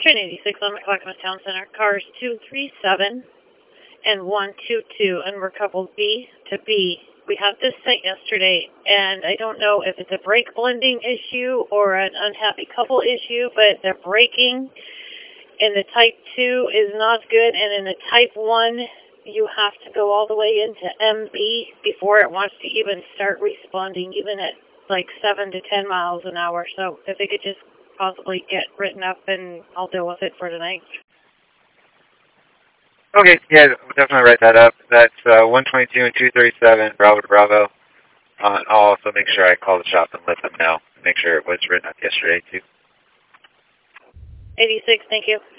Train 86 on McClackman Town Center. Cars 237 and 122, and we're coupled B to B. We had this sent yesterday, and I don't know if it's a brake blending issue or an unhappy couple issue, but they're braking, and the Type 2 is not good, and in the Type 1, you have to go all the way into MB before it wants to even start responding, even at like 7 to 10 miles an hour. So if they could just possibly get written up, and I'll deal with it for tonight. Okay, yeah, definitely write that up. That's 122 and 237, Bravo to Bravo. I'll also make sure I call the shop and let them know. Make sure it was written up yesterday, too. 86, thank you.